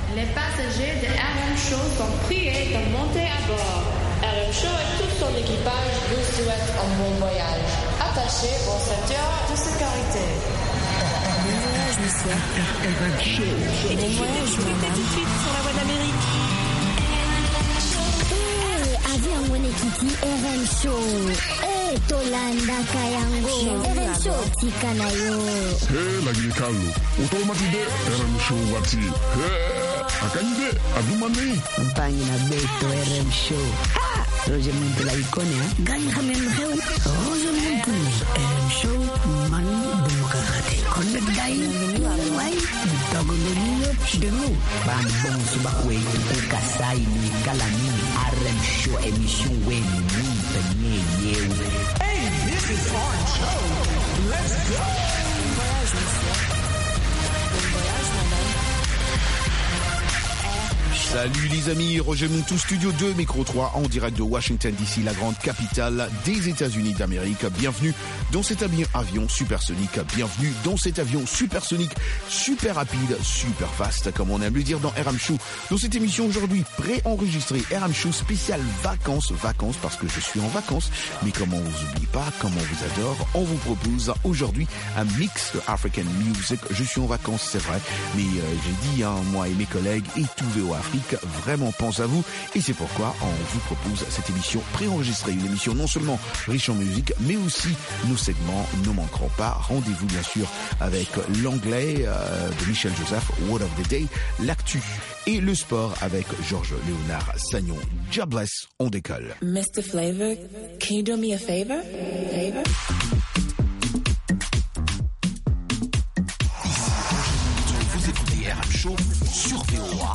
Les passagers de RM Show sont priés de monter à bord. RM Show et tout son équipage vous souhaitent un bon voyage. Attachez vos ceintures de sécurité. Bon voyage, monsieur. RM Show. Bon voyage, madame. Tout de suite sur la voie d'Amérique. Avion Wenekiti RM Show. Tolanda Kayango. RM Show Tikanayo. Lagi Carlo. Automatide RM Show wati. Akanyide adumani. Mpangi na Beto RM Show. Roger Muntu la ikonia. Gani hamemheu. Roger Muntu RM Show man demokrate. Connect dai. Wai. Togo ngelilo demo. Bambong subakwe ukasai ni kalani. RM Show emission weni muntu nye. Hey, this is RM Show. Let's go. Bon voyage, monsieur. Bon voyage, madame. Salut les amis, Roger Montou, Studio 2, Micro 3, en direct de Washington DC, la grande capitale des États-Unis d'Amérique. Bienvenue dans cet avion supersonique, bienvenue dans cet avion supersonique, super rapide, super fast, comme on aime le dire dans RM Show. Dans cette émission aujourd'hui, pré-enregistrée, RM Show spécial vacances, parce que je suis en vacances, mais comme on vous oublie pas, comme on vous adore, on vous propose aujourd'hui un mix de African music. Je suis en vacances, c'est vrai, mais j'ai dit, moi et mes collègues et tout VO Afrique, vraiment pense à vous et c'est pourquoi on vous propose cette émission préenregistrée, une émission non seulement riche en musique mais aussi nos segments ne manqueront pas. Rendez-vous bien sûr avec l'anglais de Michel Joseph, Word of the Day, l'actu et le sport avec Georges Léonard Sagnon. Jobless, on décolle. Mr. Flavor, can you do me a favor? Vous écoutez RM Show sur VOA.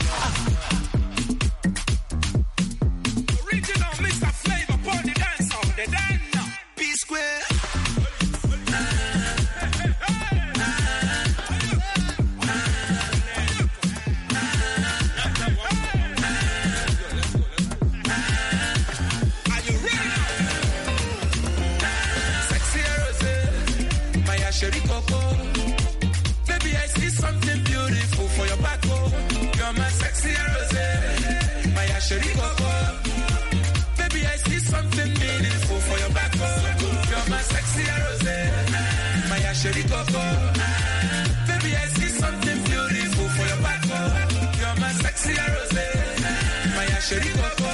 Original Mr. Flavor upon the dance on the dance. P-Square. Are you ready? Sexy Rose, my chérie Coco. Baby, I see something beautiful for your back. You're my sexy Rose, my chérie Coco. Baby, I see something meaningful for your back. You're my sexy Rose, my chérie Coco. Baby, I see something beautiful for your back. You're my sexy Rose, my chérie Coco.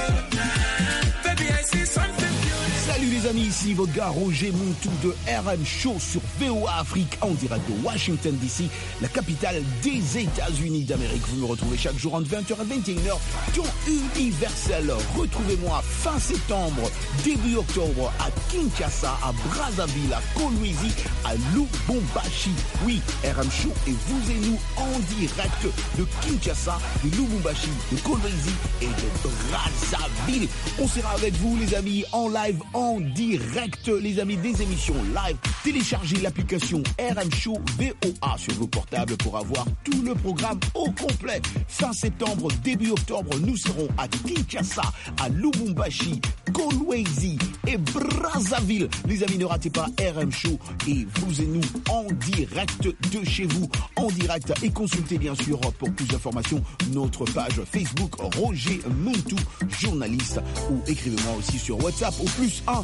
Baby, I see something beautiful. Salut les amis, ici votre gars Roger Montou de RM Show sur VOA Afrique en direct de Washington DC, la capitale des États-Unis d'Amérique. Vous me retrouvez chaque jour entre 20h et 21h dans Universel. Retrouvez-moi fin septembre, début octobre à Kinshasa, à Brazzaville, à Kolwezi, à Lubumbashi. Oui, RM Show et vous et nous en direct de Kinshasa, de Lubumbashi, de Kolwezi et de Brazzaville. On sera avec vous les amis en live, en direct, les amis, des émissions live. Téléchargez l'application RM Show VOA sur vos portables pour avoir tout le programme au complet. Fin septembre, début octobre, nous serons à Kinshasa, à Lubumbashi, Kolwezi et Brazzaville. Les amis, ne ratez pas RM Show et vous et nous en direct de chez vous, en direct, et consultez bien sûr pour plus d'informations notre page Facebook Roger Montou, journaliste, ou écrivez-moi aussi sur WhatsApp au plus 1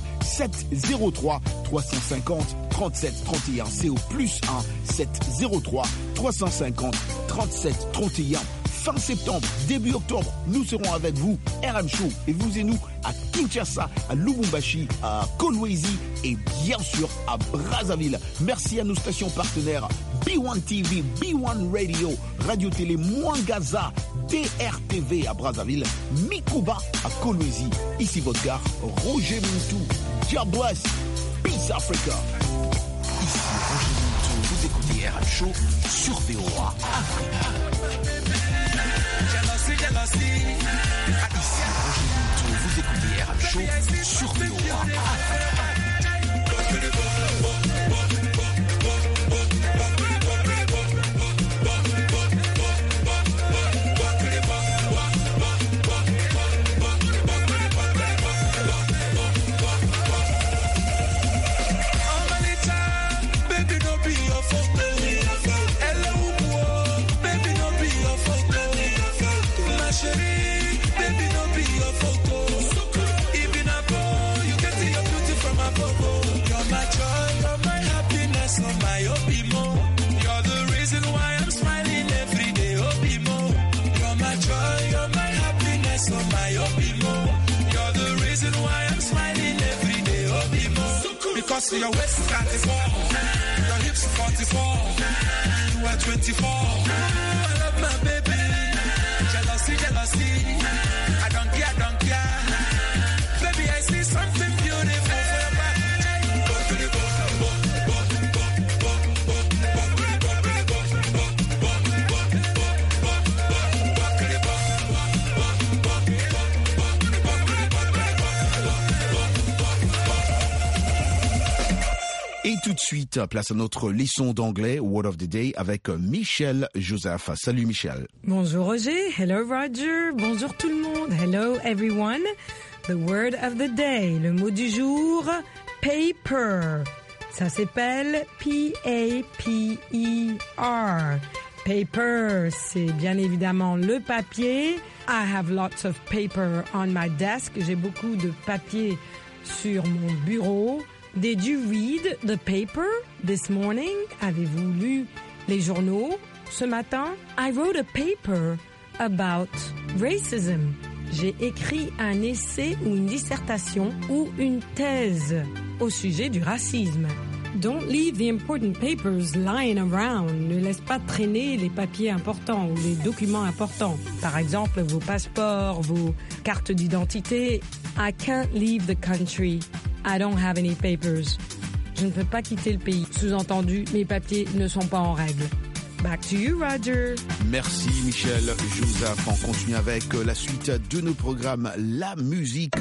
703 350 37 31. C'est au plus 1 703 350 37 31. Fin septembre, début octobre, nous serons avec vous, RM Show, et vous et nous à Kinshasa, à Lubumbashi, à Kolwezi et bien sûr à Brazzaville. Merci à nos stations partenaires B1 TV, B1 Radio, Radio Télé Mwangaza, DRTV à Brazzaville, Mikuba à Kolwezi. Ici votre gars, Roger Montou. God bless. Peace Africa. Ici Roger Montou, vous écoutez RM Show sur VOA Afrique. Jealousy. Ici Roger Montou, vous écoutez RM Show sur VOA Afrique. Baby, don't be a fool. Hello, baby, don't be see your waist 34, your hips 44, you are 24. I love my baby. Jealousy, jealousy. I don't care. Baby, I see something beautiful for your back. Go to the Et tout de suite, place à notre leçon d'anglais, Word of the Day, avec Michel Joseph. Salut Michel. Bonjour Roger. Hello Roger. Bonjour tout le monde. Hello everyone. The word of the day. Le mot du jour, paper. Ça s'appelle P-A-P-E-R. Paper, c'est bien évidemment le papier. I have lots of paper on my desk. J'ai beaucoup de papier sur mon bureau. Did you read the paper this morning? Avez-vous lu les journaux ce matin? I wrote a paper about racism. J'ai écrit un essai ou une dissertation ou une thèse au sujet du racisme. Don't leave the important papers lying around. Ne laisse pas traîner les papiers importants ou les documents importants. Par exemple, vos passeports, vos cartes d'identité. I can't leave the country. I don't have any papers. Je ne peux pas quitter le pays. Sous-entendu, mes papiers ne sont pas en règle. Back to you, Roger. Merci Michel Joseph. On continue avec la suite de nos programmes, la musique.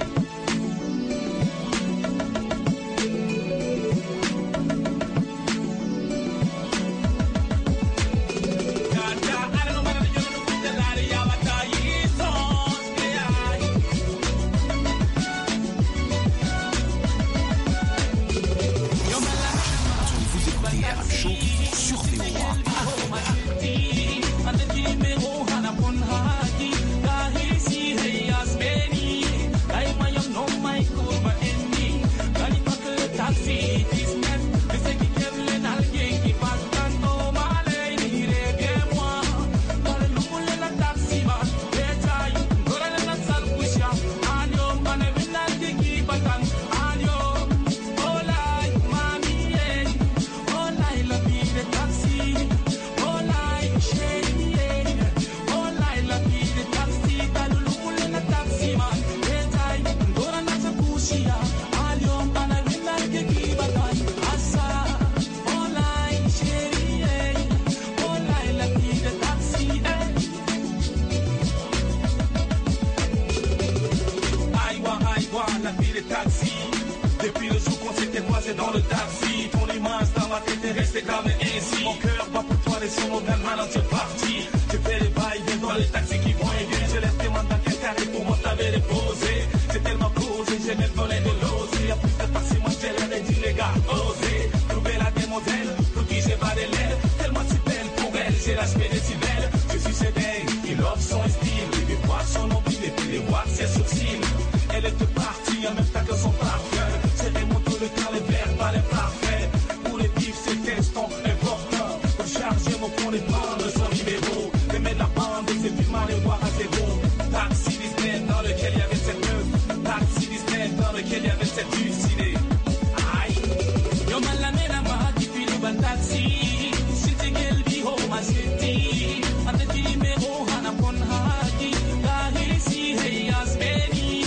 Depuis le jour qu'on s'était croisé dans le taxi, ton image dans ma tête est restée gravé ainsi. Mon cœur bat pour toi, les sons au même maintenant c'est parti. Je fais les bails dans les taxis qui vont et viennent. Je laisse tes mains dans quel carré pour moi t'avais déposé. C'est tellement posé, j'ai même volé de l'osé. Y'a plus de taxi, moi j'ai l'air dit les gars, osé. Trouver la demoiselle, pour qui j'ai pas des lèvres. Tellement si belle pour elle, j'ai l'aspect des si belles. Je suis sévère, il offre son style. Les voir son nombril et puis les voir ses sourcils. Elle est partie en même temps que son parfum. C'est des mots tout le temps, les verbes, les parfaits. Pour les vifs, c'est teston important. Pour charger mon fond, les prendre son numéro. Les mettre la bande et c'est plus mal les voir à zéro. Taxi Disney dans lequel il y avait cette meuf. Taxi Disney dans lequel il y avait cette ciné. Aïe. Yo malamena ma qui puis le ban taxi. City girl be home my city. Ante ti numéro hana pon haki. Kahiri si hey asbeni.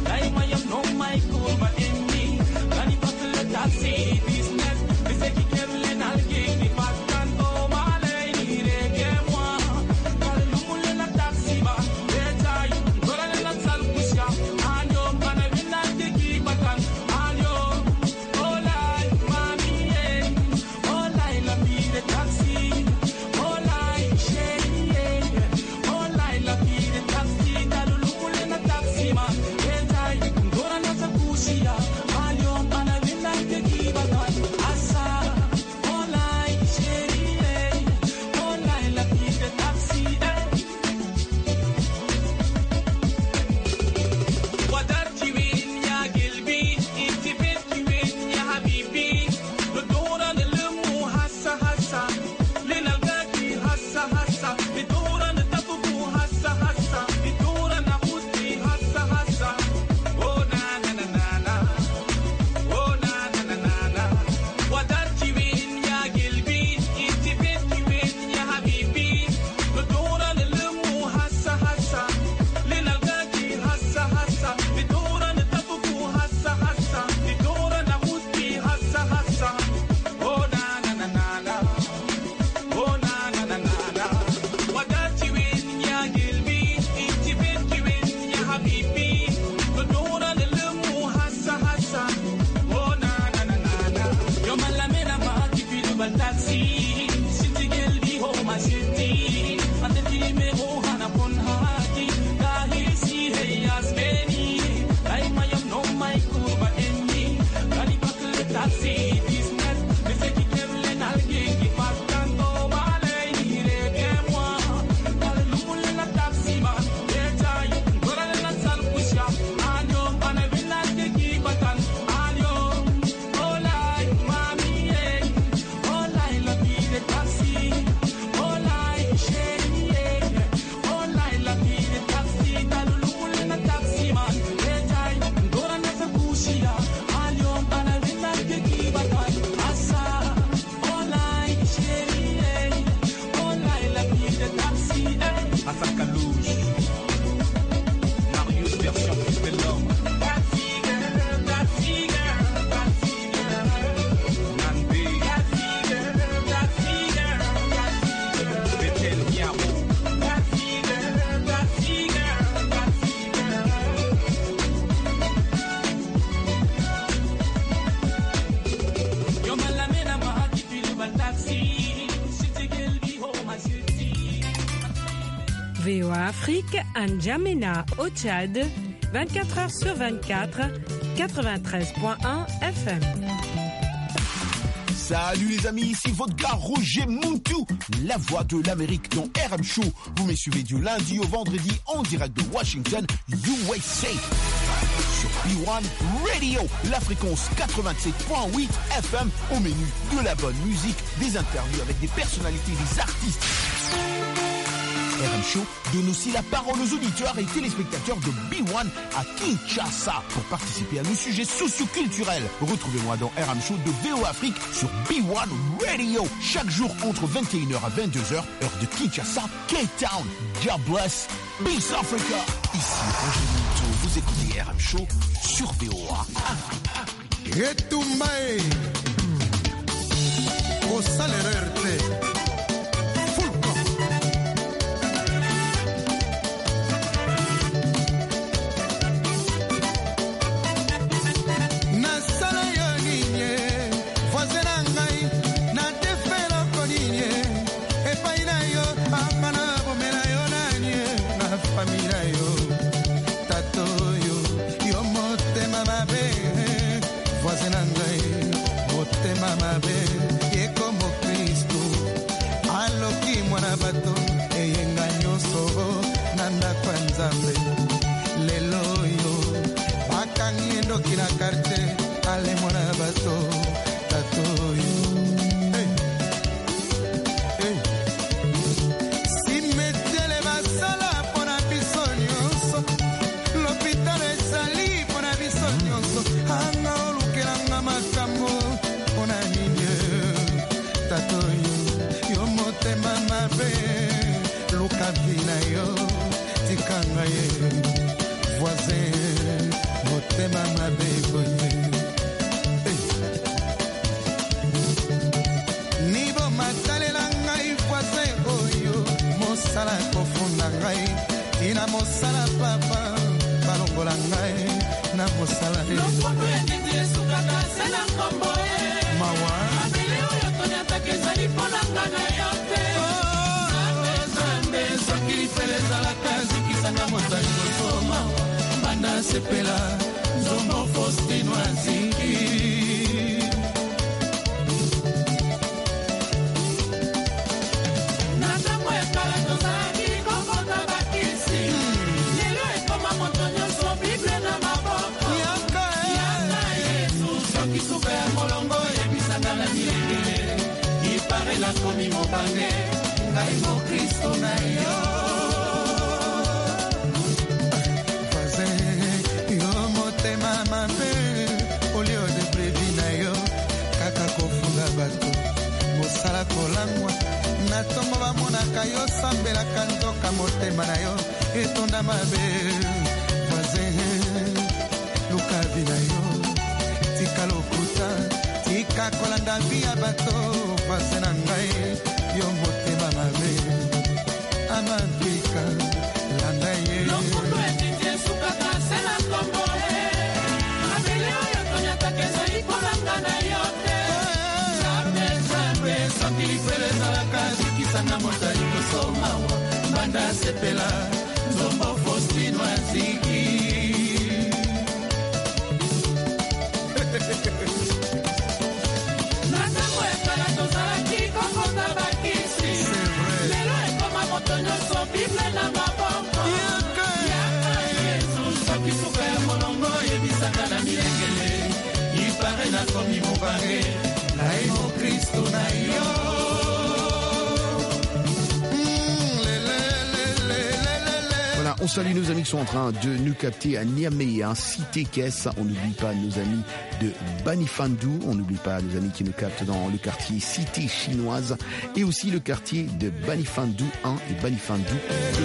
No Michael, but in me, Gani Buckle, taxi, business, they say he can't let I'll give the past and oh, my lady, they get one. Call Lumula taxi, but taxi. City girl be home my city. And the female oh hana pon hati. Kahi si hey asbeni. Like my am no my kuba enni. Kali bakle taxi business. Me say ki kevle nalge ki pastanto wale hire bien moi. Kale lumule na taxi man. Deja you gora na sal pusha. Anyo ana vina ke ki batan. Anyo oh like mami eh. Oh like la vie de taxi. Oh like chérie eh. Oh like la vie de taxi. Kale lumule na taxi man. Deja you gora na sal pusha. Anyo ana vina ke ki batan. Asa oh like chérie eh. Oh like la vie de taxi eh. Asa Kalouche, Marius version Crispel Lord, Taxi girl, taxi girl, taxi girl. Nanbe, Taxi girl, taxi girl, taxi girl. Betel Niaro, Taxi girl, taxi girl, taxi girl. Yo malamena mahaki pilu bal taxi. City girl be home my city. VOA Afrique, à N'Djamena, au Tchad, 24 heures sur 24, 93.1 FM. Salut les amis, ici votre gars Roger Montou, la voix de l'Amérique dans RM Show. Vous me suivez du lundi au vendredi en direct de Washington, USA. Sur B1 Radio, la fréquence 87.8 FM, au menu de la bonne musique, des interviews avec des personnalités, des artistes. RM Show donne aussi la parole aux auditeurs et téléspectateurs de B1 à Kinshasa pour participer à nos sujets socioculturels. Retrouvez-moi dans RM Show de VOA Afrique sur B1 Radio chaque jour entre 21h à 22h, heure de Kinshasa, Cape Town. God bless. Peace Africa. Ici Roger Monto, vous écoutez RM Show sur VOA Afrique. Retumbae Osalererte Fulco Nasala yo ninye Voisena ngai Na tefela koninye Epaina yo Amana bomela yo nanye Na famila yo Tato yo Yo motema mabe Voisena ngai motema mabe ye como Cristo aloki mwana bato eyenga nyonso nanda kwa nzambe lelo yo bakangi endoki na karte ale mwana bato tato yo hey. Hey. Simetele basala pona biso nyonso l'hôpital ezali pona biso nyonso anga olukelanga makambo pona nini tato yo motema mabe luka vina yo tikanga ye voisin motema mabe boye hey. Nibo matalela ngai voisin oyo mosala kofunda ngai ina mosala papa balongola ngai na mosala Lofoto ya titi esukaka sena kombo mawa Abele oyo tonyataka ezali mpona ngana yo te Zambe soki lifele ezalaka zikisanga motali kosoma Banda sepela nzombo Faustino azingi Na ntango ya kala tozalaki kokota bakisi Lelo ekoma moto nyonso Bible na maboko yaka Yaka Yesu soki suka ya molongo ebisanga na milenge Ipare nakomi mobange ngai mo Kristo na yo voisin yo motema mabe olio de brevi na yo kaka kofunda bato mosala kolangwa na ntongo bamonaka yo sambelaka nzoka motema na yo etonda mabe voisin luka vi na yo tika lokuta tika kolanda vi ya bato voisin na ngai yo motema mabe amabika landa ye Lofoto etindi esukaka sena kombo Abele oyo tonyataka ezali mpona ngana yo te Zambe soki lifele ezalaka zikisanga motali kosomawa banda sepela nzombo Faustino Aziki natango ekala tozalaki kokota bakisi lelo ekoma moto nyonso bible na maboko yaka yesu soki suka ya molongo yebisaka na milengele ipare nakomi mobange nai mokristo na yo. On salue nos amis qui sont en train de nous capter à Niamey, Cité Caisse. On n'oublie pas nos amis de Banifandou. On n'oublie pas nos amis qui nous captent dans le quartier Cité Chinoise et aussi le quartier de Banifandou 1 et Banifandou 2.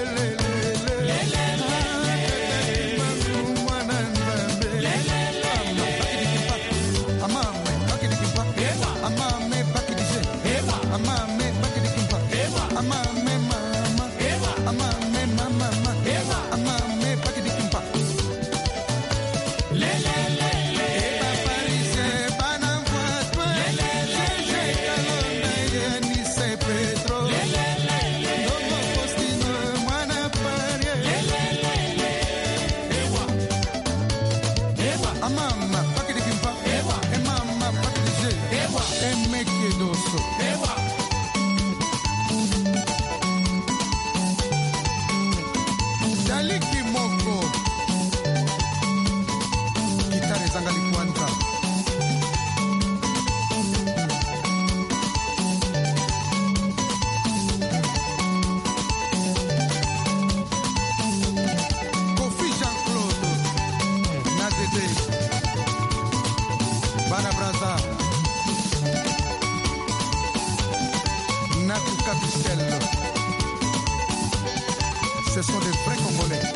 Ce sont des vrais Congolais.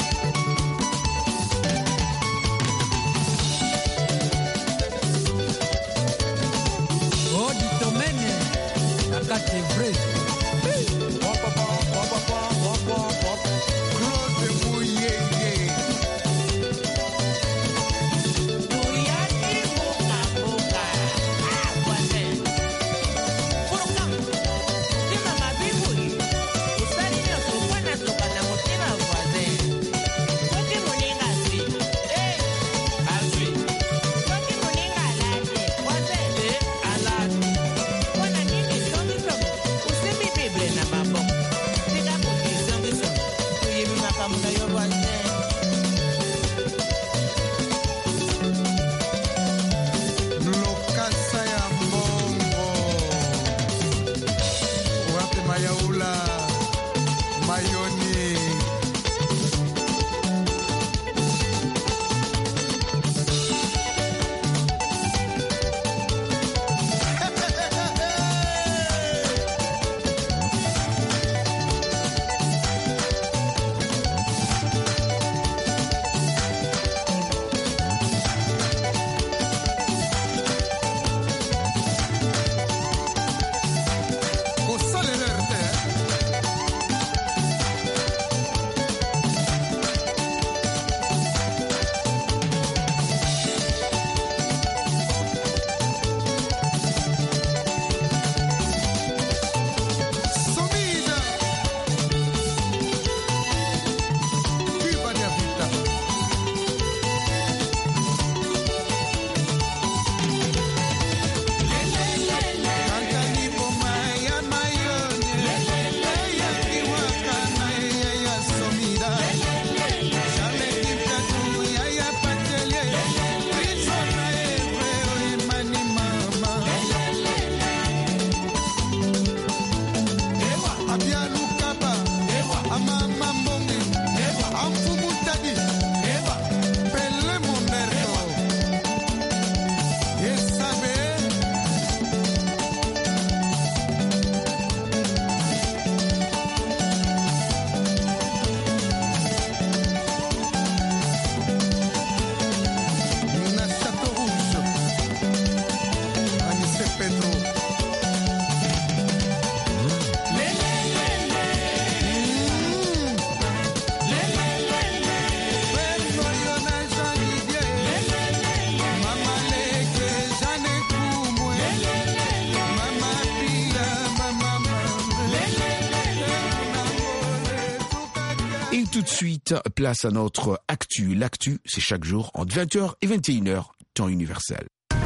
Oh, Ditomene, la carte est vraie. Claude Mouyeye. Et tout de suite, place à notre actu. L'actu, c'est chaque jour entre 20h et 21h, temps universel.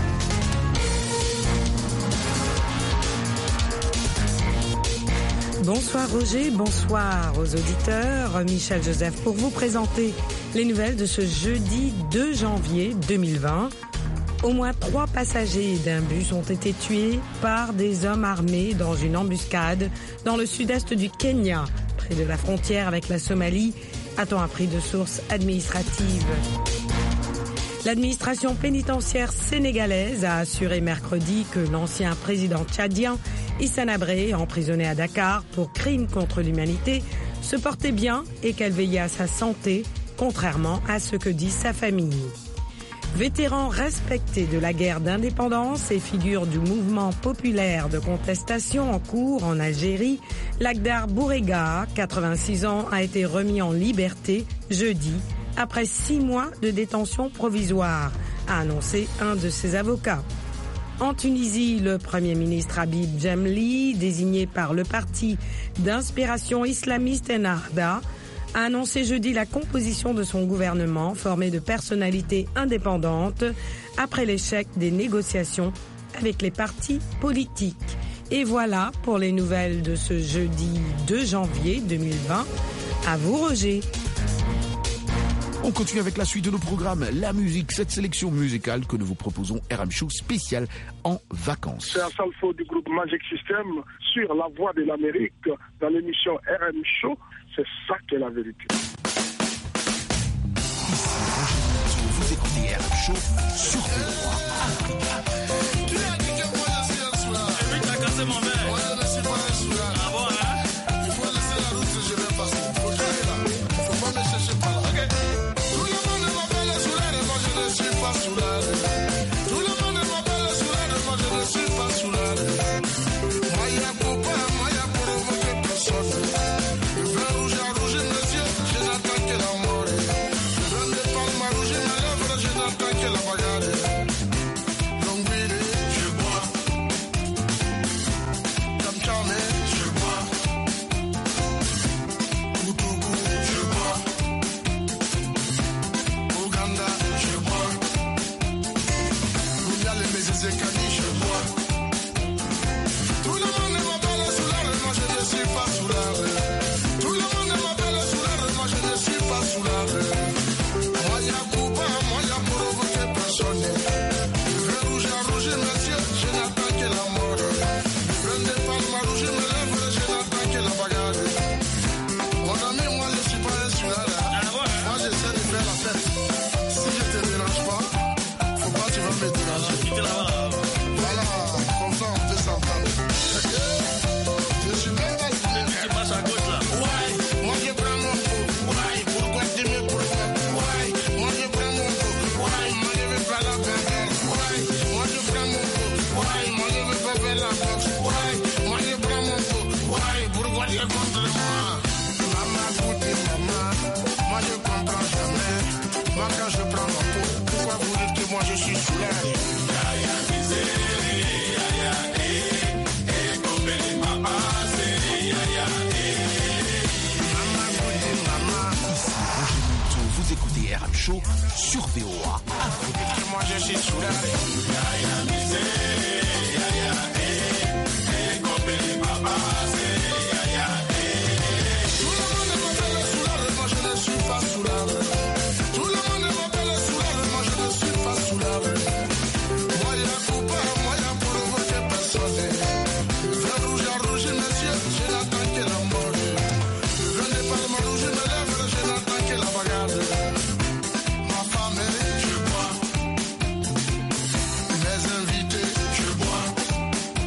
Bonsoir Roger, bonsoir aux auditeurs. Michel Joseph pour vous présenter les nouvelles de ce jeudi 2 janvier 2020. Au moins 3 passagers d'un bus ont été tués par des hommes armés dans une embuscade dans le sud-est du Kenya, près de la frontière avec la Somalie, a-t-on appris de sources administratives. L'administration pénitentiaire sénégalaise a assuré mercredi que l'ancien président tchadien Hissène Habré, emprisonné à Dakar pour crimes contre l'humanité, se portait bien et qu'elle veillait à sa santé, contrairement à ce que dit sa famille. Vétéran respecté de la guerre d'indépendance et figure du mouvement populaire de contestation en cours en Algérie, Lagdar Bourega, 86 ans, a été remis en liberté jeudi après 6 mois de détention provisoire, a annoncé un de ses avocats. En Tunisie, le Premier ministre Habib Djemli, désigné par le parti d'inspiration islamiste Ennahda, a annoncé jeudi la composition de son gouvernement formé de personnalités indépendantes après l'échec des négociations avec les partis politiques. Et voilà pour les nouvelles de ce jeudi 2 janvier 2020. À vous Roger. On continue avec la suite de nos programmes, la musique, cette sélection musicale que nous vous proposons, RM Show spécial en vacances. C'est un salfo du groupe Magic System sur La Voix de l'Amérique dans l'émission RM Show. C'est ça qui est la vérité. Ici Roger, vous écoutez RM Show sur VOA Africa. Tu as dit que moi je suis un soir. Et puis tu as cassé mon verre. Moi je ne suis pas un soir. Ah bon, hein? Il faut laisser la route que je vais passer. Il faut que j'aille là. Il ne faut pas me chercher par là. Ok. Tout le monde m'appelle soulard et moi je ne suis pas soulard. Tout le monde m'appelle soulard et moi je ne suis pas soulard. Moi il y a pour pas, moi il y a pour provoquer personne. Le vin rouge a rouge mes yeux, je n'attends que la mort. Le vin de palme a rouge mes lèvres, je n'attends que la bagarre. Longue ville, je bois. Kamchame, je bois. Koutoukou, je bois. Ouganda, je bois. Ouganda, les Mezezekani, je bois. Tout le monde m'appelle soulard, moi je ne suis pas soulard. Tout le monde m'appelle soulard, moi je ne suis pas soulard. Moi y a Cuba, moi y a provoqué personne. Le vin rouge a rouge mes yeux, je n'attends que la mort. Le vin de palme a rouge mes lèvres, je n'attends que la bagarre. Mon ami, moi je suis pas un soulard. Moi j'essaie de faire la fête. Si je te dérange pas, faut pas que tu vas me déranger. Voilà, comme ça on peut s'entendre. Je suis même pas soulard. Tu passes à gauche là. Ouais, moi je prends mon pot. Ouais, pourquoi tu me provoques? Ouais, moi je prends mon pot. Ouais, moi je veux pas la bagarre. Ouais, moi je prends mon pot. Ouais, moi je veux pas faire la boxe. Ouais, moi je prends mon pot. Ouais, pourquoi tu es contre moi? Maman, écoutez maman, moi je comprends jamais. Moi quand je prends mon pot, pourquoi vous dites que moi je suis soulard? Vous écoutez RM Show sur VOA Africa. Moi je suis soulard. Tout le monde m'appelle soulard, moi je ne suis pas soulard. Tout le monde m'appelle soulard, moi je ne suis pas soulard. Moi y a Cuba, moi y a provoqué personne. Le vin rouge a rouge mes yeux, je n'attends que la mort. Le vin de palme a rouge mes lèvres, je n'attends que la bagarre. Ma femme, je bois. Mes invités, je bois.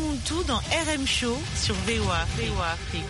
Muntu dans RM Show sur VOA Afrique.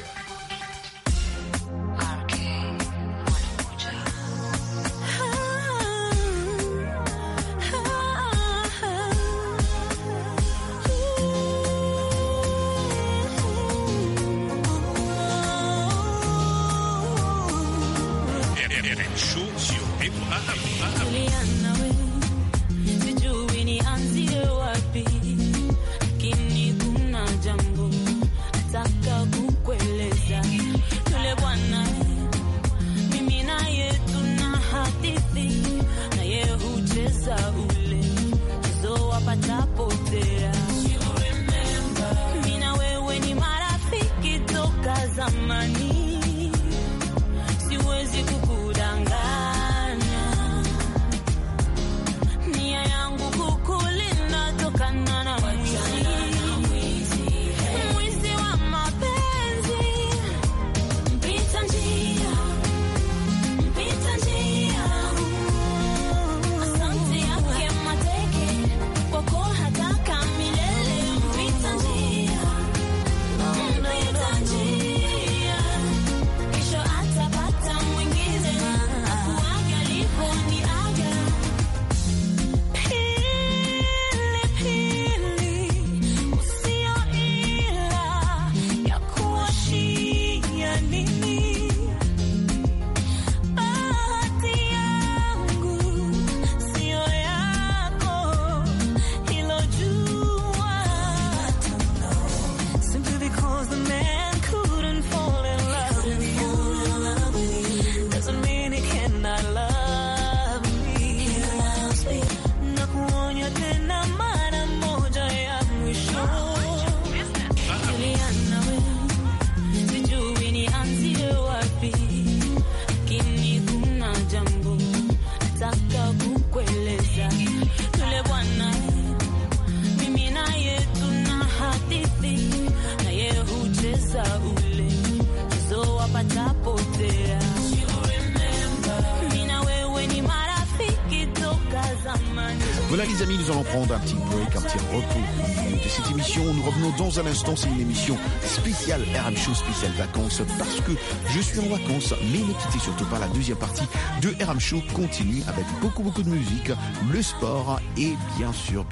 Voilà les amis, nous allons prendre un petit break, un petit repos de cette émission. Nous revenons dans un instant, c'est une émission spéciale RM Show, spéciale vacances, parce que je suis en vacances, mais ne quittez surtout pas, la deuxième partie de RM Show continue avec beaucoup de musique, le sport et bien sûr,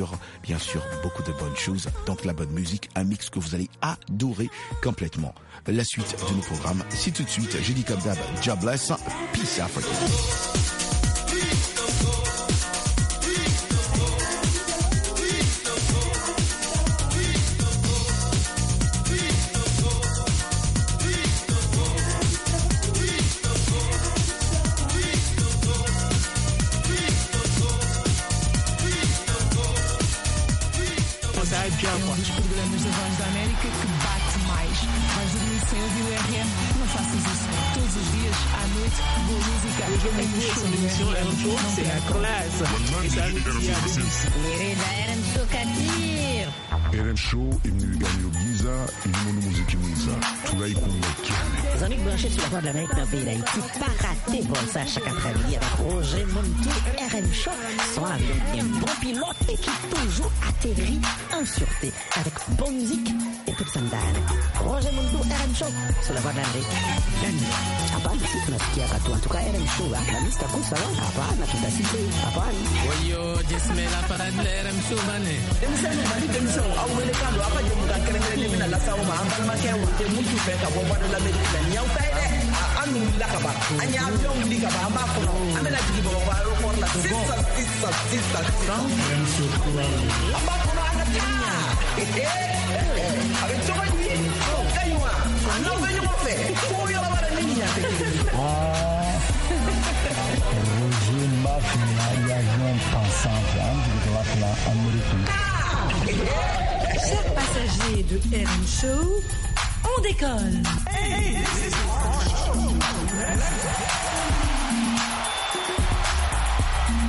beaucoup de bonnes choses. Donc la bonne musique, un mix que vous allez adorer complètement. La suite de nos programmes, c'est tout de suite, je dis comme d'hab, Jobless, Peace Africa. Um dos programas da Voz da América que bate mais. Vais dormir sem ouvir o RM? Não faças isso. Todos os dias, à noite, boa música. C'est la classe. RM Show imenu ganyo Giza, imenu muziki mwiza. Tunaikumbukeni. Les amis branchés sur la Voix de l'Amérique dans le pays d'Haïti, pas raté bon ça chaque après-midi avec Roger Muntu, RM Show, soit avec un bon pilote et qui toujours atterrit en sûreté avec bonne musique et toute sa mdane. Roger Muntu, RM Show, sur la Voix de l'Amérique. Hapana, si tunasikia katu, en tout cas RM Show, la lista kusa wa, hapana, tutasikia, hapana. Oyo, jesmela para de RM Show, bane. Emisani, mali demisão, ao mercado, apa de muda kerengere limina la sauma, ambal makewa, te muito feka, Voix de l'Amérique, nyau taide, anu lakaba, anya avion likaba, amba kono, amena jigi Voix de l'Amérique, sisa. Amba kono angatia. Avec toi, lui, kaywa, anu venyo mofe, koyo la bara niña. Roger Mafina, avion pensant, de la américaine. Chers passagers de RM Show, on décolle.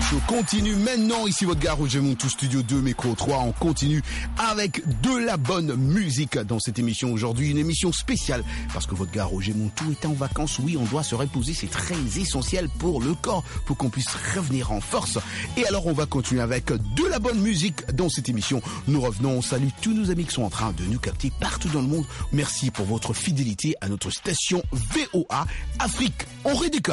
Show continue maintenant. Ici votre gars Roger Montou, Studio 2, Micro 3. On continue avec de la bonne musique dans cette émission aujourd'hui. Une émission spéciale parce que votre gars Roger Montou est en vacances. Oui, on doit se reposer. C'est très essentiel pour le corps, pour qu'on puisse revenir en force. Et alors, on va continuer avec de la bonne musique dans cette émission. Nous revenons. On salue tous nos amis qui sont en train de nous capter partout dans le monde. Merci pour votre fidélité à notre station VOA Afrique. On redécolle.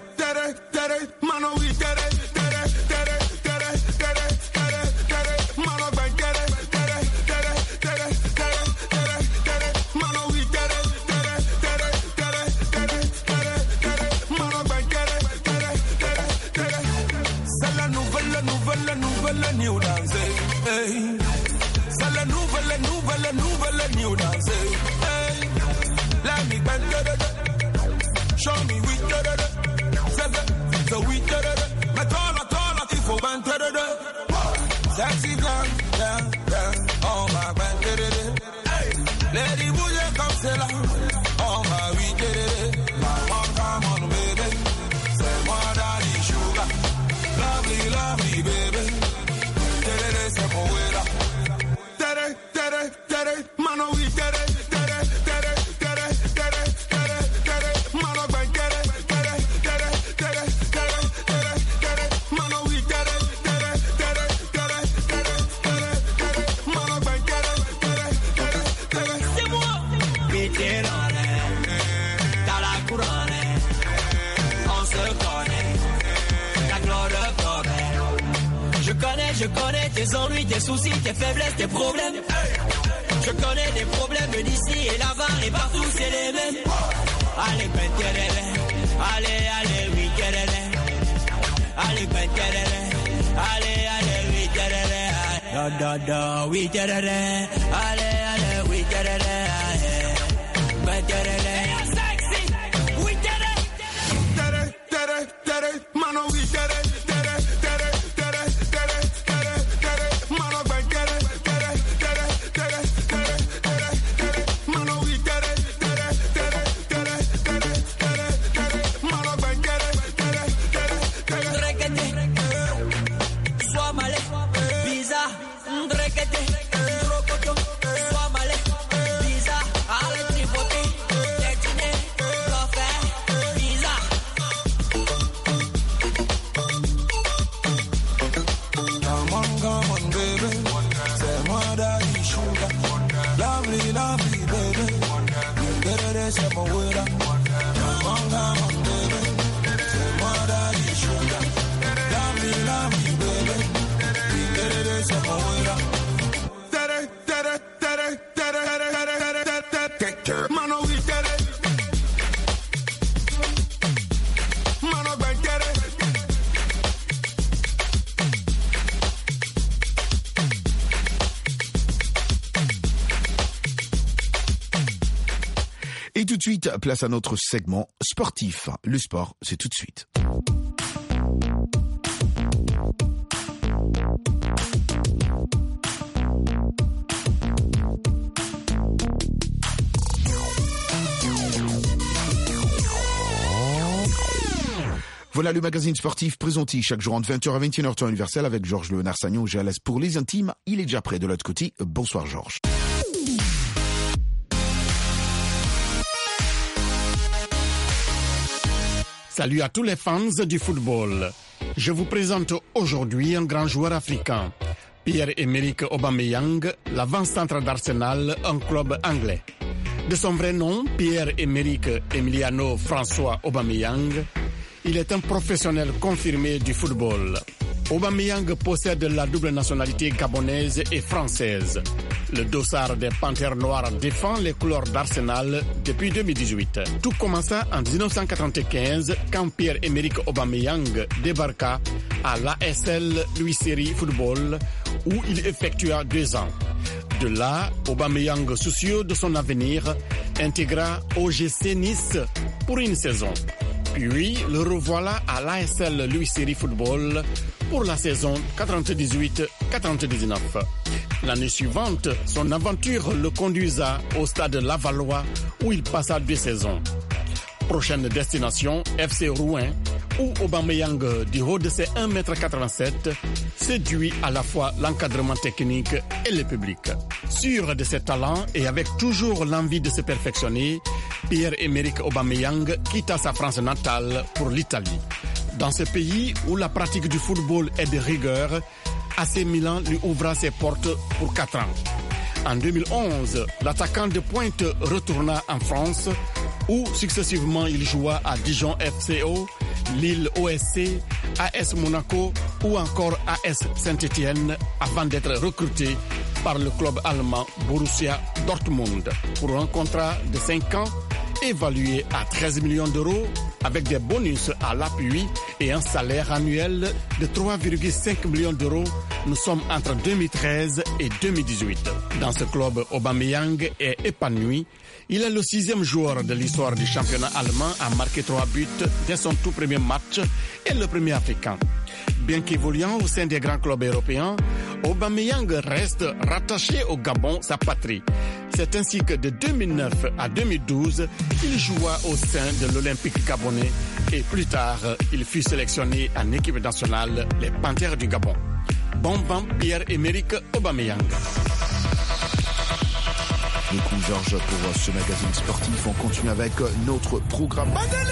New dance, hey. C'est la nouvelle new dance, hey. Let me bend, show me we, so we, mais toi, il faut bend, sexy blanc, oh my bend, hey. Lady bouge comme c'est là, oh my we, come on baby, c'est moi daddy sugar, lovely baby. Mano we c'est moi. Dans la couronne, on se connaît. La gloire de je connais tes ennuis, tes soucis, tes faiblesses, tes problèmes. Je connais des problèmes d'ici et là-bas et partout c'est les mêmes. Allez, allez, oui, allez, allez, oui, da, oui, allez, oui, sexy, oui, mano, oui, Et tout de suite, place à notre segment sportif. Le sport, c'est tout de suite. Voilà le magazine sportif présenté chaque jour entre 20h et 21h temps universel avec Georges Léonard Sagnon. J'ai à l'aise pour les intimes. Il est déjà prêt de l'autre côté. Bonsoir Georges. Salut à tous les fans du football. Je vous présente aujourd'hui un grand joueur africain, Pierre-Emerick Aubameyang, l'avant-centre d'Arsenal, un club anglais. De son vrai nom, Pierre-Emerick Emiliano François Aubameyang, il est un professionnel confirmé du football. Aubameyang possède la double nationalité gabonaise et française. Le dossard des Panthères Noires défend les couleurs d'Arsenal depuis 2018. Tout commença en 1995 quand Pierre-Emerick Aubameyang débarqua à l'ASL Louis Série Football où il effectua 2 ans. De là, Aubameyang, soucieux de son avenir, intégra OGC Nice pour une saison. Puis le revoilà à l'ASL Louis Série Football pour la saison 98-99. L'année suivante, son aventure le conduisa au stade Lavallois où il passa 2 saisons. Prochaine destination, FC Rouen, où Aubameyang, du haut de ses 1,87 m, séduit à la fois l'encadrement technique et le public. Sûr de ses talents et avec toujours l'envie de se perfectionner, Pierre-Emerick Aubameyang quitta sa France natale pour l'Italie. Dans ce pays où la pratique du football est de rigueur, AC Milan lui ouvra ses portes pour 4 ans. En 2011, l'attaquant de pointe retourna en France où successivement il joua à Dijon FCO, Lille OSC, AS Monaco ou encore AS Saint-Étienne avant d'être recruté par le club allemand Borussia Dortmund pour un contrat de 5 ans évalué à 13 millions d'euros avec des bonus à l'appui et un salaire annuel de 3,5 millions d'euros. Nous sommes entre 2013 et 2018. Dans ce club, Aubameyang est épanoui. Il est le 6e joueur de l'histoire du championnat allemand à marquer 3 buts dès son tout premier match et le premier africain. Bien qu'évoluant au sein des grands clubs européens, Aubameyang reste rattaché au Gabon, sa patrie. C'est ainsi que de 2009 à 2012, il joua au sein de l'Olympique gabonais et plus tard, il fut sélectionné en équipe nationale, les Panthères du Gabon. Bon vent, Pierre-Emerick Aubameyang. Beaucoup Georges pour ce magazine sportif. On continue avec notre programme.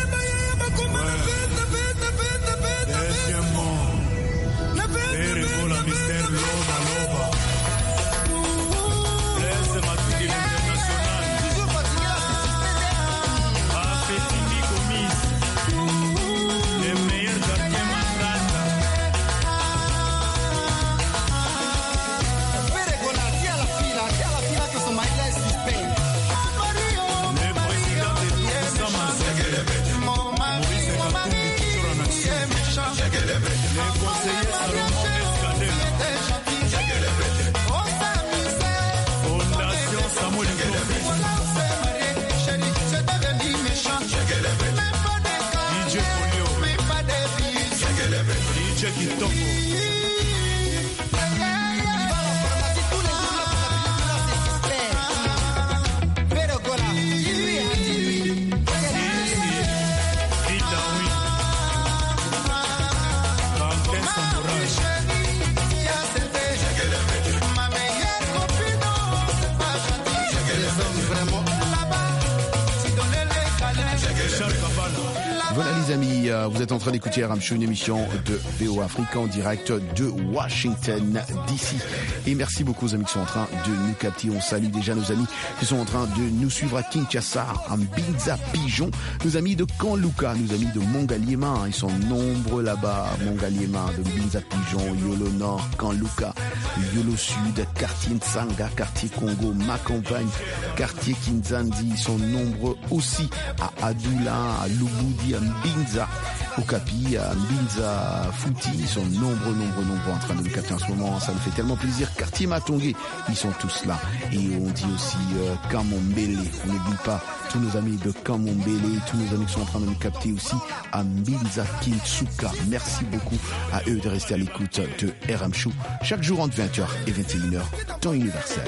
Voilà les amis, vous êtes en train d'écouter RM Show, une émission de VOA Afrique en direct de Washington DC. Et merci beaucoup aux amis qui sont en train de nous capter. On salue déjà nos amis qui sont en train de nous suivre à Kinshasa, à Mbinza Pigeon, nos amis de Kanluka, nos amis de Mongaliema, ils sont nombreux là-bas, Mongaliema, de Mbinza Pigeon, Yolo Nord, Kanluka, Yolo Sud, quartier Ntsanga, quartier Congo, ma campagne, quartier Kinzandi, ils sont nombreux aussi à Adoula, à Lubudi, à Mbinza, au Capi, à Mbinza Fouti, ils sont nombreux en train de nous capter en ce moment, ça me fait tellement plaisir. Quartier Matongé, ils sont tous là. Et on dit aussi Kamombele, on n'oublie pas tous nos amis de Kamombele, tous nos amis qui sont en train de nous capter aussi à Mbinza Kinsuka. Merci beaucoup à eux de rester à l'écoute de RM Show chaque jour entre 20h et 21h, temps universel.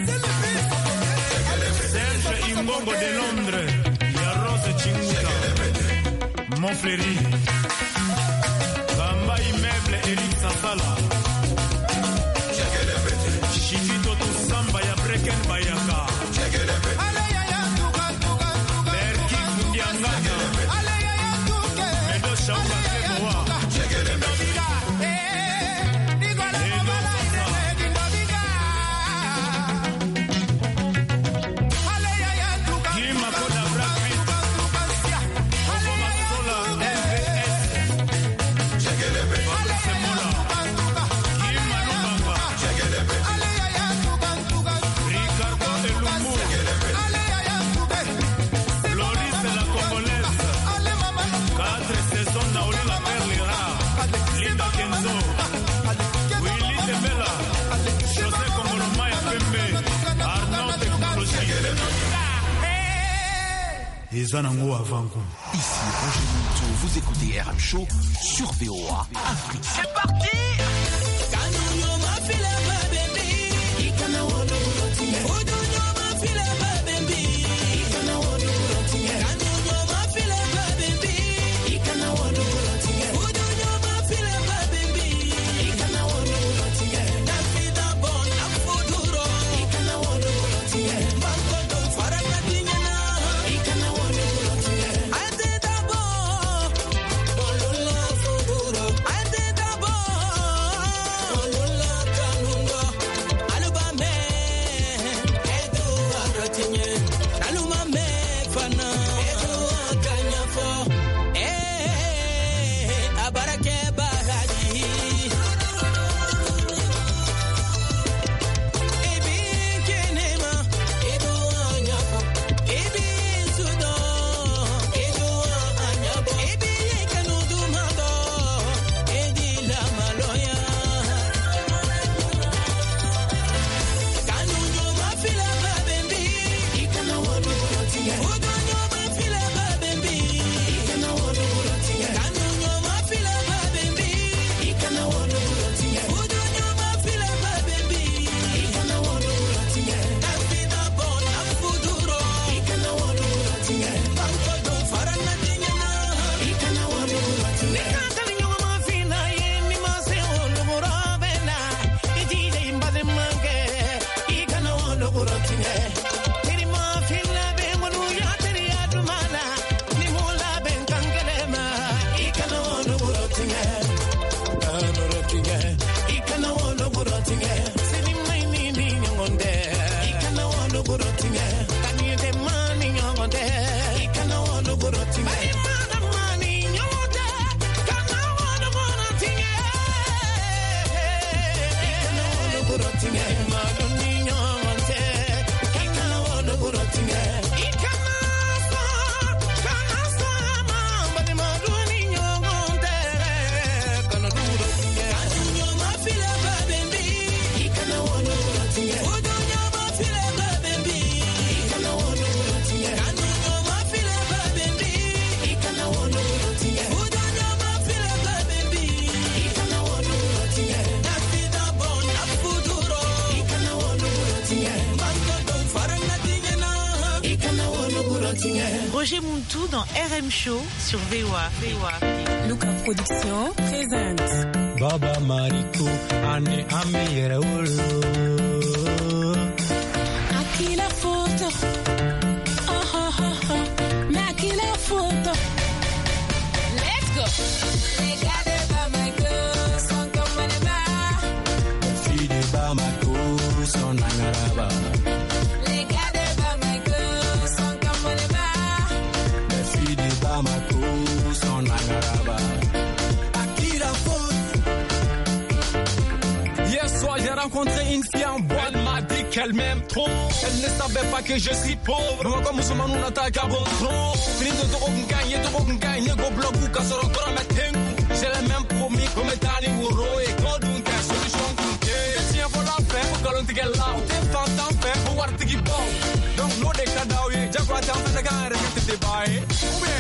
Serge Imbongo de Londres, Yaros Chinguta, Montfléry, Bamba Immeuble, Eric Safala, Chiquito Tussamba, Yabreken Bayaka, Berki Kundiangana, Medo Shaula Semoa, Ici, Roger Moutou, vous écoutez RM Show sur VOA Afrique. C'est parti! wono gorotinge kani de mani nyonde ikana wono gorotinge bari mana mani nyonde kana wono gorotinge ikana wono gorotinge madoni nyonde ikana wono gorotinge ikana sa bari madoni nyonde kana gorotinge kanyo mafile babendi ikana wono gorotinge Roger Muntu dans RM Show sur VOA. Luca Production présente Baba Mariko Ane Amira Aqui la foto Mais aqui la foto Let's go Regardez Bamako Son comme les bas Fide Bamako Son Nangaraba Regardez Bamako Son comme les bas Fide Bamako Son Nangaraba Aqui la foto. Hier soir j'ai rencontré une fille en boîte. Elle m'a dit qu'elle m'aime trop. Elle ne savait pas que je suis pauvre. Moi comme musulman on attaque à bon trop. Fini de trop gagner, go bloc ou casserole pour ma tengu. J'ai le même promis comme Tani Wuro et Godun qu'à solution coûté. Tiens pour la faire pour que l'on te get là. T'es pas tant fait pour voir t'es bon. Donc l'eau des cadavres, j'ai quoi t'en fais de gare et te débailler. Ou bien.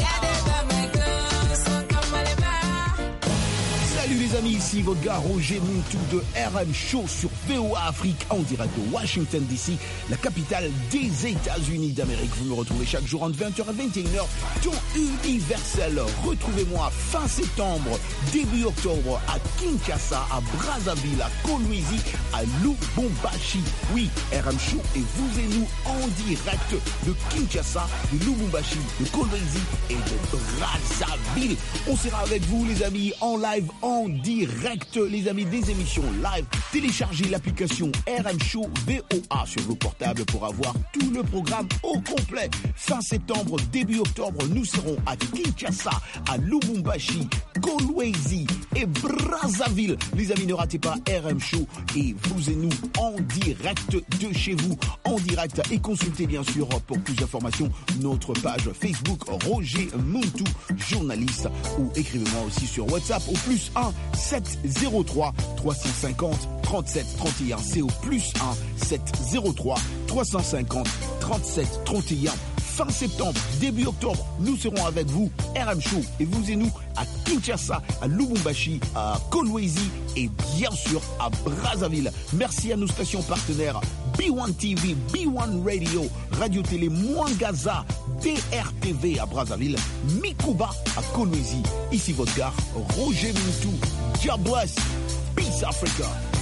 Salut les amis, ici votre gars Roger Muntu de RM Show sur VOA Afrique en direct de Washington DC, la capitale des États-Unis d'Amérique. Vous me retrouvez chaque jour entre 20h et 21h, temps universel. Retrouvez-moi fin septembre, début octobre à Kinshasa, à Brazzaville, à Kolwezi, à Lubumbashi. Oui, RM Show et vous et nous en direct de Kinshasa, de Lubumbashi, de Kolwezi et de Brazzaville. On sera avec vous les amis en live, en direct, les amis, des émissions live. Téléchargez l'application RM Show VOA sur vos portables pour avoir tout le programme au complet. Fin septembre, début octobre, nous serons à Kinshasa, à Lubumbashi, Kolwezi et Brazzaville. Les amis, ne ratez pas RM Show et vous et nous en direct de chez vous, en direct, et consultez bien sûr pour plus d'informations notre page Facebook Roger Muntu, journaliste, ou écrivez-moi aussi sur WhatsApp au plus 1 703 350 37 31. C'est au plus 1 703 350 37 31. Fin septembre, début octobre, nous serons avec vous, RM Show, et vous et nous à Kinshasa, à Lubumbashi, à Kolwezi et bien sûr à Brazzaville. Merci à nos stations partenaires B1 TV, B1 Radio, Radio Télé Mwangaza, DRTV à Brazzaville, Mikuba à Kolwezi. Ici votre gars, Roger Muntu. God bless. Peace Africa.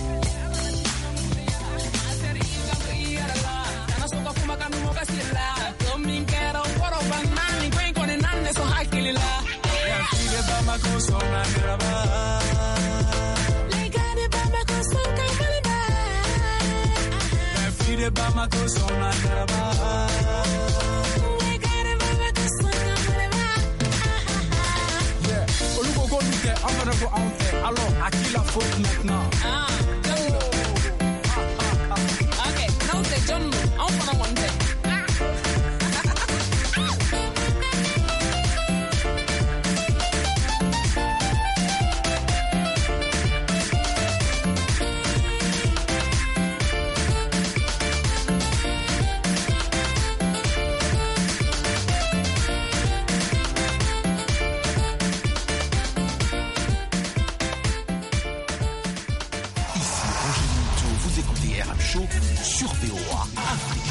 Alors, à qui la faute maintenant? Ok, now c'est John, on prend un one. Sur VOA Afrique.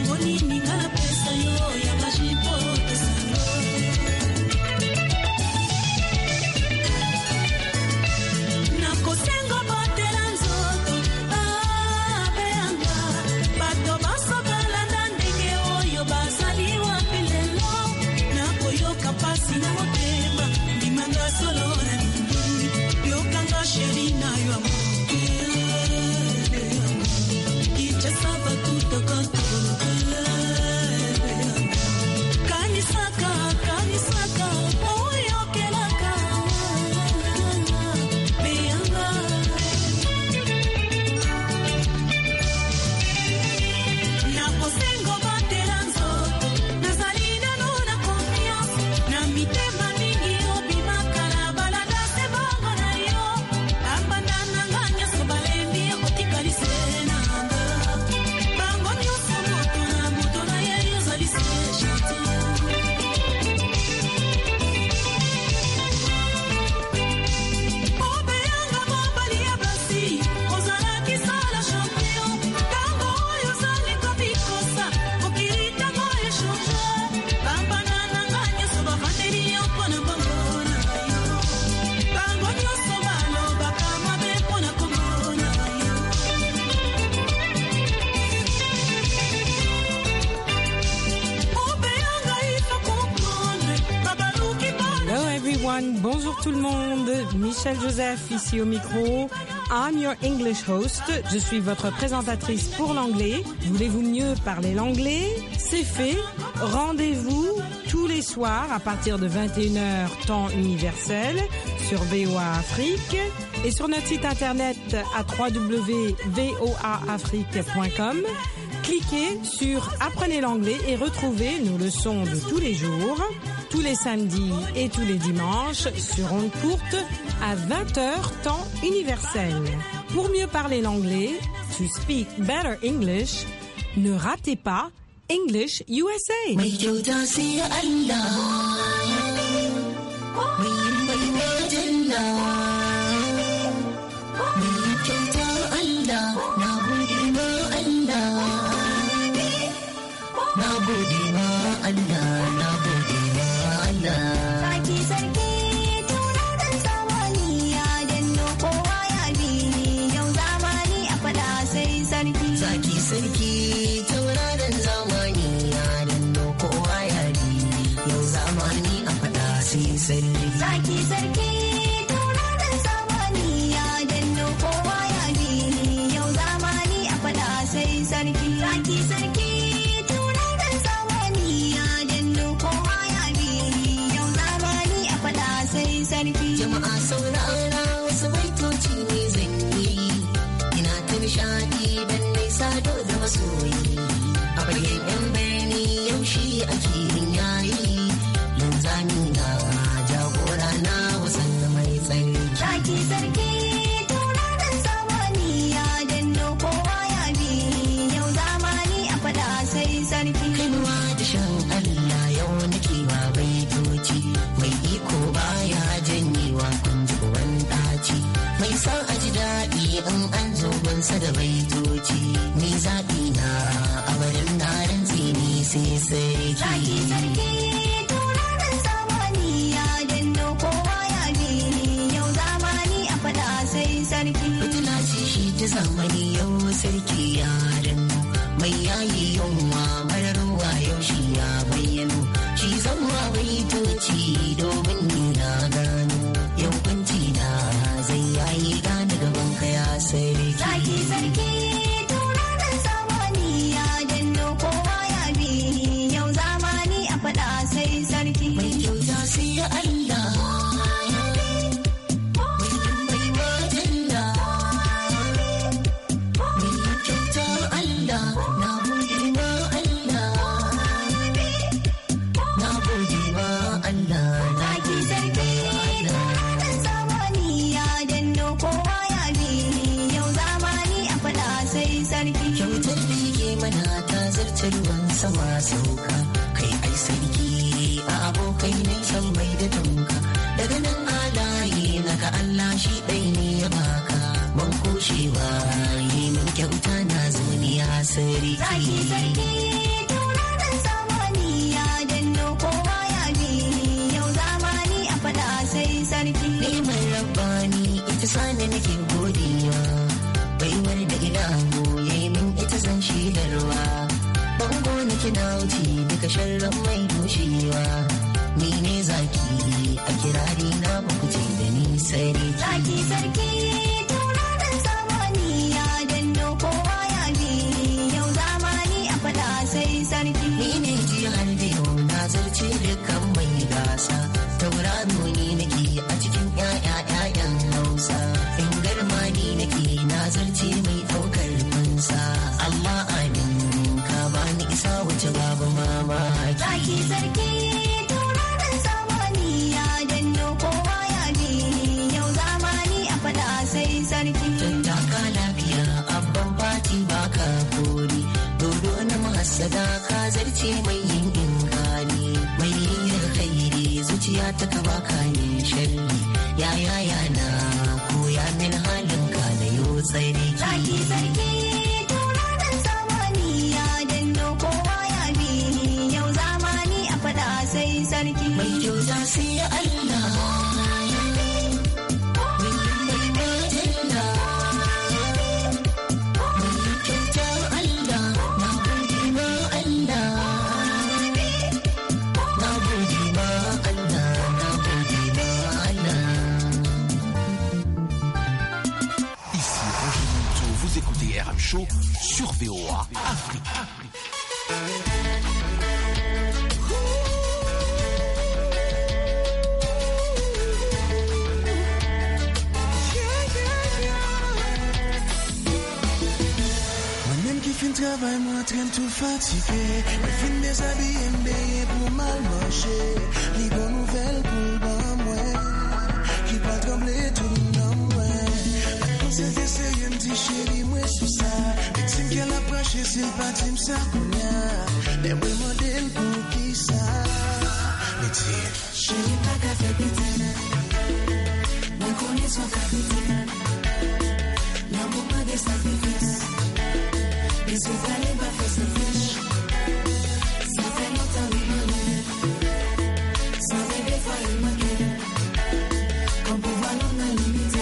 Bonjour tout le monde, Michel Joseph ici au micro. I'm your English host. Je suis votre présentatrice pour l'anglais. Voulez-vous mieux parler l'anglais? C'est fait. Rendez-vous tous les soirs à partir de 21h temps universel sur VOA Afrique et sur notre site internet à www.voaafrique.com. Cliquez sur Apprenez l'anglais et retrouvez nos leçons de tous les jours, tous les samedis et tous les dimanches sur ondes courtes à 20h temps universel. Pour mieux parler l'anglais, to speak better English, ne ratez pas English USA. sarki. Zaki sarki tauraron samaniya danno kowa ya bi yau zamani a faɗa sai sarki. Neman rabbani ita sani nake godiya baiwar da ilahu ya yi min ita zan shidarwa. Bango na kina wuce duka sharran mai dushewa. Ni ne zaki a kirari na baku ce da ni sarki. Zaki sarki tauraron samaniya danno kowa ya bi yau zamani a faɗa sai sarki. Ni ne jihar da yau na zarce dukkan mai gasa. Tauraro ni nake a cikin ƴaƴan Hausa. In garma ni nake na zarce mai ɗaukar fansa. Allah amin ka bani isa wuce babu mamaki. Zaki sarki tauraron samaniya danno kowa ya bi yau zamani a faɗa sai sarki. Tattaka lafiya abban fati baka kori. Dodo na mahassada ka zarce mai yin inkari. Mai yin khairi zuciya ta ka baka yin sharri. Ya na koya min halin ka na yo tsari. Zaki sarki tauraron samaniya danno kowa ya bi yau zamani a faɗa sai sarki. Mai kyauta sai ya Allah. RM Show sur VOA Afrique. Moi-même qui fin travail, moi traîne tout fatigué. Me fin déshabillé, m'béillé pour mal manger. Les bonnes nouvelles pour le bon moi. Qui pas trembler tout le monde, ouais. C'est d'essayer un petit chéri, moi sous ça. Victime qu'elle approche, c'est le bâtiment, ça qu'on a. Les vrais modèles pour qui ça. Mais tiens, chéri, pas qu'à faire pitié. Moi, connais son capitaine. L'amour pas des sacrifices. Et c'est fallait pas faire sa fiche. Ça fait longtemps qu'il m'a mis. Sans bébé, faut le manquer. Comme pouvoir l'on a limité.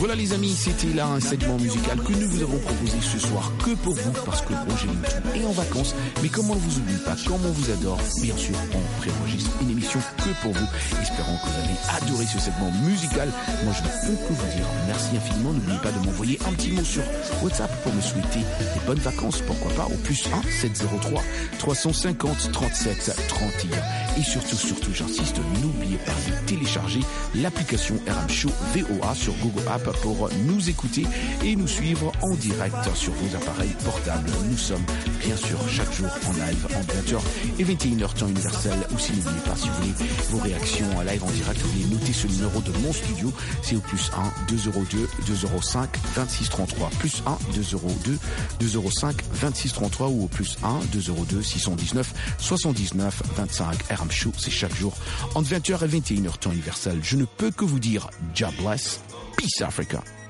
Voilà les amis, c'était là un segment musical que nous vous avons proposé ce soir que pour vous, parce que Roger Moutou est en vacances. Mais comme on ne vous oublie pas, comme on vous adore, bien sûr, on préenregistre une émission que pour vous. Espérons que vous avez adoré ce segment musical. Moi, je ne peux que vous dire merci infiniment. N'oubliez pas de m'envoyer un petit mot sur WhatsApp pour me souhaiter des bonnes vacances. Pourquoi pas au +1 703 350 37 31. Et surtout, j'insiste, n'oubliez pas de télécharger l'application RM Show VOA sur Google App pour nous écouter et nous suivre en direct sur vos appareils portables. Nous sommes bien sûr chaque jour en live en 20h et 21h temps universel. Aussi n'oubliez pas, si vous voulez vos réactions en live en direct, vous voulez noter ce numéro de mon studio, c'est au +1 202 205 26 33, +1 202 205 26 33 ou au +1 202 619 79 25. RM Show, c'est chaque jour entre 20h et 21h temps universel. Je ne peux que vous dire, God bless, peace Africa.